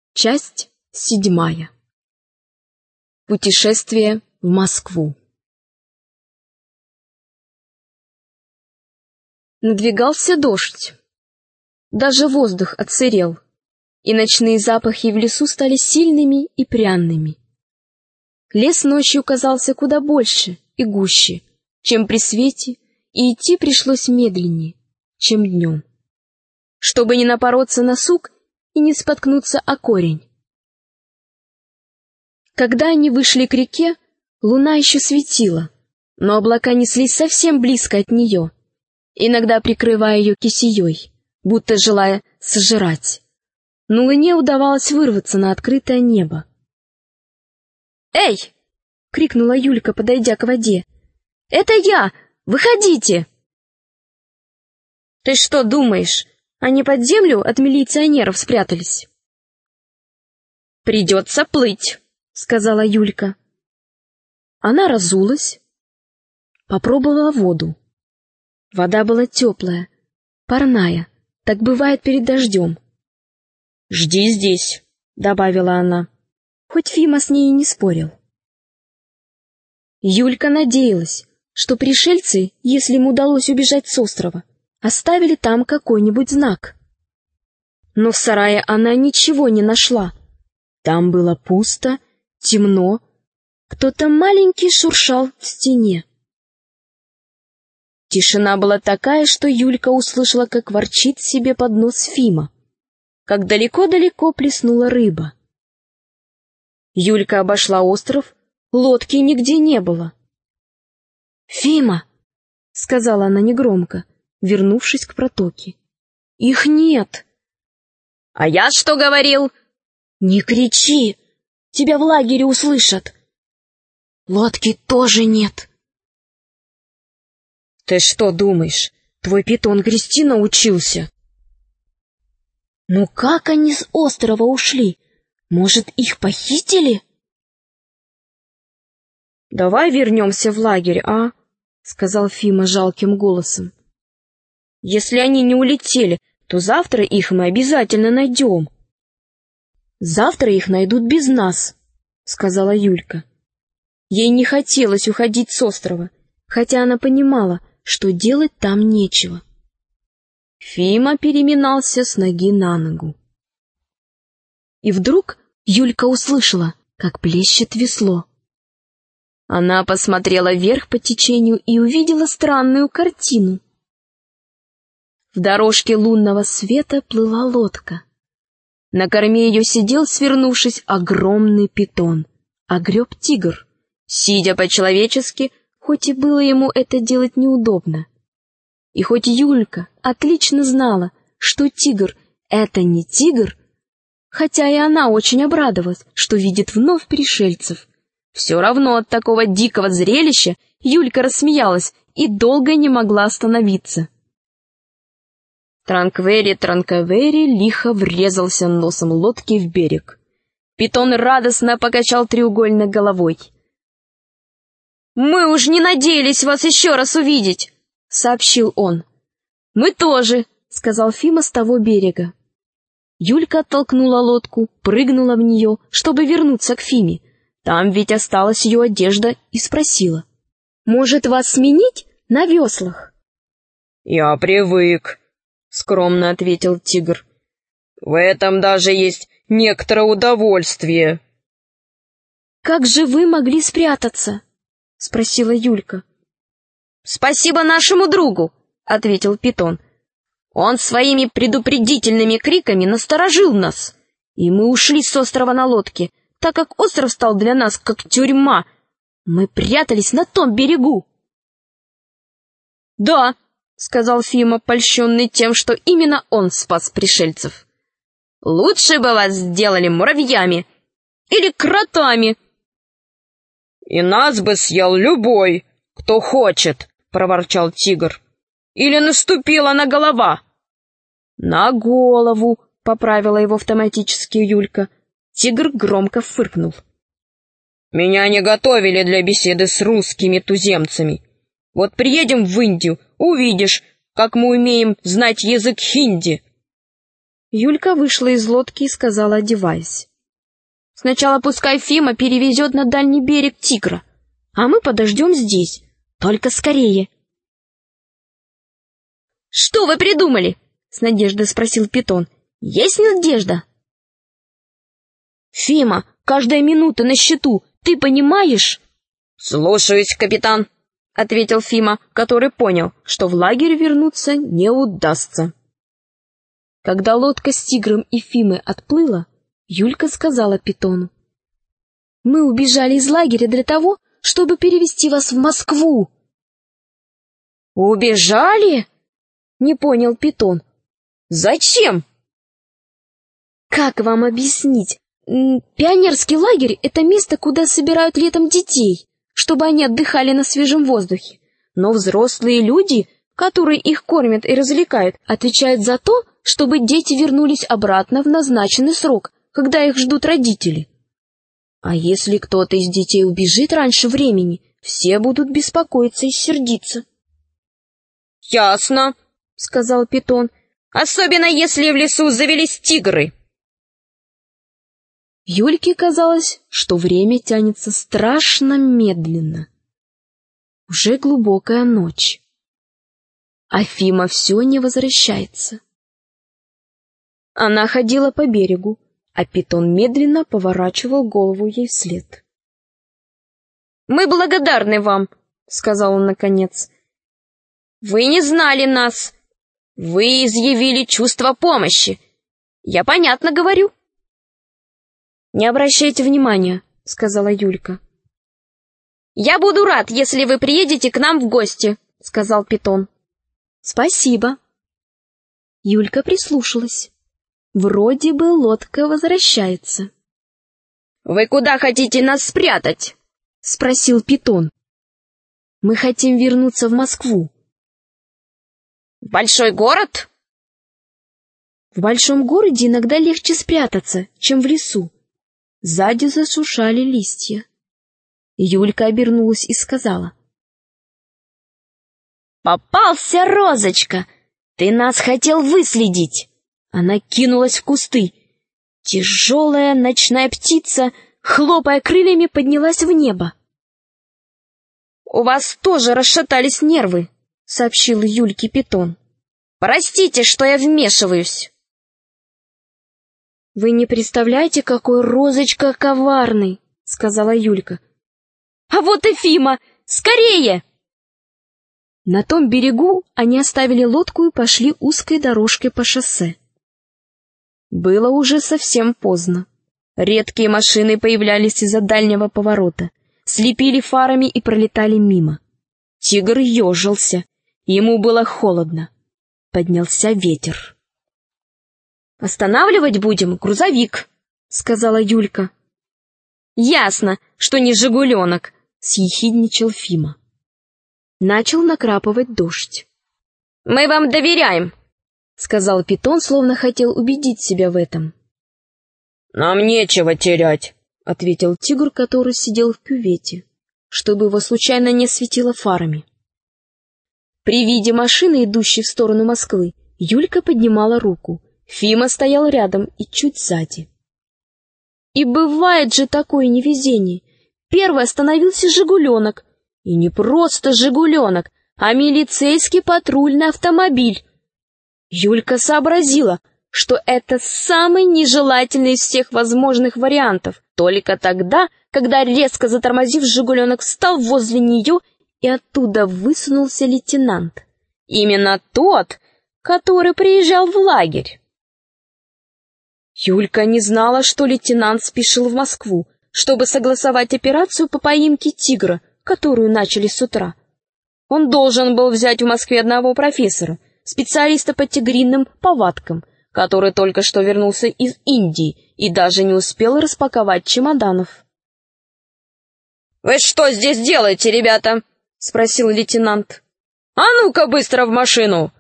Часть 7. Путешествие в Москву. Надвигался дождь. Даже воздух отсырел, и ночные запахи в лесу стали сильными и пряными. Лес ночью казался куда больше и гуще, чем при свете, и идти пришлось медленнее, чем днем, чтобы не напороться на сук и не споткнуться о корень. Когда они вышли к реке, луна еще светила, но облака неслись совсем близко от нее, иногда прикрывая ее кисеей, будто желая сожрать. Но луне удавалось вырваться на открытое небо. «Эй!» — крикнула Юлька, подойдя к воде. «Это я! Выходите!» «Ты что думаешь, они под землю от милиционеров спрятались?» «Придется плыть», — сказала Юлька. Она разулась, попробовала воду. Вода была теплая, парная, так бывает перед дождем. «Жди здесь», — добавила она, хоть Фима с ней и не спорил. Юлька надеялась, что пришельцы, если им удалось убежать с острова, оставили там какой-нибудь знак. Но в сарае она ничего не нашла. Там было пусто, темно, кто-то маленький шуршал в стене. Тишина была такая, что Юлька услышала, как ворчит себе под нос Фима, как далеко-далеко плеснула рыба. Юлька обошла остров, лодки нигде не было. «Фима!» — сказала она негромко, вернувшись к протоке. «Их нет!» «А я что говорил?» «Не кричи! Тебя в лагере услышат!» «Лодки тоже нет!» «Ты что думаешь, твой питон грести научился?» «Ну как они с острова ушли? Может, их похитили?» «Давай вернемся в лагерь, а?» — сказал Фима жалким голосом. «Если они не улетели, то завтра их мы обязательно найдем». «Завтра их найдут без нас», — сказала Юлька. Ей не хотелось уходить с острова, хотя она понимала, что делать там нечего. Фима переминался с ноги на ногу. И вдруг Юлька услышала, как плещет весло. Она посмотрела вверх по течению и увидела странную картину. В дорожке лунного света плыла лодка. На корме ее сидел, свернувшись, огромный питон, а греб тигр, сидя по-человечески, хоть и было ему это делать неудобно. И хоть Юлька отлично знала, что тигр — это не тигр, хотя и она очень обрадовалась, что видит вновь пришельцев, все равно от такого дикого зрелища Юлька рассмеялась и долго не могла остановиться. Транквери лихо врезался носом лодки в берег. Питон радостно покачал треугольной головой. «Мы уж не надеялись вас еще раз увидеть», — сообщил он. «Мы тоже», — сказал Фима с того берега. Юлька оттолкнула лодку, прыгнула в нее, чтобы вернуться к Фиме. Там ведь осталась ее одежда, и спросила: «Может, вас сменить на веслах?» «Я привык», — скромно ответил тигр. «В этом даже есть некоторое удовольствие». «Как же вы могли спрятаться?» — спросила Юлька. «Спасибо нашему другу», — ответил питон. «Он своими предупредительными криками насторожил нас, и мы ушли с острова на лодке, так как остров стал для нас как тюрьма. Мы прятались на том берегу». «Да», — сказал Фима, польщенный тем, что именно он спас пришельцев. «Лучше бы вас сделали муравьями или кротами». «И нас бы съел любой, кто хочет», — проворчал тигр. «Или наступила на голова». «На голову», — поправила его автоматически Юлька. Тигр громко фыркнул. «Меня не готовили для беседы с русскими туземцами. Вот приедем в Индию, увидишь, как мы умеем знать язык хинди». Юлька вышла из лодки и сказала, одеваясь: «Сначала пускай Фима перевезет на дальний берег Тигра, а мы подождем здесь, только скорее». «Что вы придумали?» — с надеждой спросил Питон. «Есть надежда?» «Фима, каждая минута на счету, ты понимаешь?» «Слушаюсь, капитан», — ответил Фима, который понял, что в лагерь вернуться не удастся. Когда лодка с Тигром и Фимой отплыла, Юлька сказала Питону: «Мы убежали из лагеря для того, чтобы перевезти вас в Москву». «Убежали?» — не понял Питон. «Зачем?» «Как вам объяснить? Пионерский лагерь — это место, куда собирают летом детей, чтобы они отдыхали на свежем воздухе. Но взрослые люди, которые их кормят и развлекают, отвечают за то, чтобы дети вернулись обратно в назначенный срок, когда их ждут родители. А если кто-то из детей убежит раньше времени, все будут беспокоиться и сердиться». «Ясно», — сказал Питон, — «особенно если в лесу завелись тигры». Юльке казалось, что время тянется страшно медленно. Уже глубокая ночь, а Фима все не возвращается. Она ходила по берегу, а Питон медленно поворачивал голову ей вслед. «Мы благодарны вам», — сказал он наконец. «Вы не знали нас. Вы изъявили чувство помощи. Я понятно говорю». «Не обращайте внимания», — сказала Юлька. «Я буду рад, если вы приедете к нам в гости», — сказал Питон. «Спасибо». Юлька прислушалась. Вроде бы лодка возвращается. «Вы куда хотите нас спрятать?» — спросил Питон. «Мы хотим вернуться в Москву». «В большой город?» «В большом городе иногда легче спрятаться, чем в лесу». Сзади зашуршали листья. Юлька обернулась и сказала: «Попался, Розочка! Ты нас хотел выследить!» Она кинулась в кусты. Тяжелая ночная птица, хлопая крыльями, поднялась в небо. «У вас тоже расшатались нервы», — сообщил Юльке Питон. «Простите, что я вмешиваюсь». «Вы не представляете, какой Розочка коварный», — сказала Юлька. «А вот и Фима! Скорее!» На том берегу они оставили лодку и пошли узкой дорожкой по шоссе. Было уже совсем поздно. Редкие машины появлялись из-за дальнего поворота, слепили фарами и пролетали мимо. Тигр ежился, ему было холодно. Поднялся ветер. «Останавливать будем грузовик», — сказала Юлька. «Ясно, что не «Жигуленок», — съехидничал Фима. Начал накрапывать дождь. «Мы вам доверяем», — сказал Питон, словно хотел убедить себя в этом. «Нам нечего терять», — ответил тигр, который сидел в кювете, чтобы его случайно не светило фарами. При виде машины, идущей в сторону Москвы, Юлька поднимала руку. Фима стоял рядом и чуть сзади. И бывает же такое невезение. Первый остановился «Жигуленок». И не просто «Жигуленок», а милицейский патрульный автомобиль. Юлька сообразила, что это самый нежелательный из всех возможных вариантов. Только тогда, когда, резко затормозив, «Жигуленок» встал возле нее, и оттуда высунулся лейтенант. Именно тот, который приезжал в лагерь. Юлька не знала, что лейтенант спешил в Москву, чтобы согласовать операцию по поимке тигра, которую начали с утра. Он должен был взять в Москве одного профессора, специалиста по тигриным повадкам, который только что вернулся из Индии и даже не успел распаковать чемоданов. «Вы что здесь делаете, ребята?» — спросил лейтенант. «А ну-ка быстро в машину!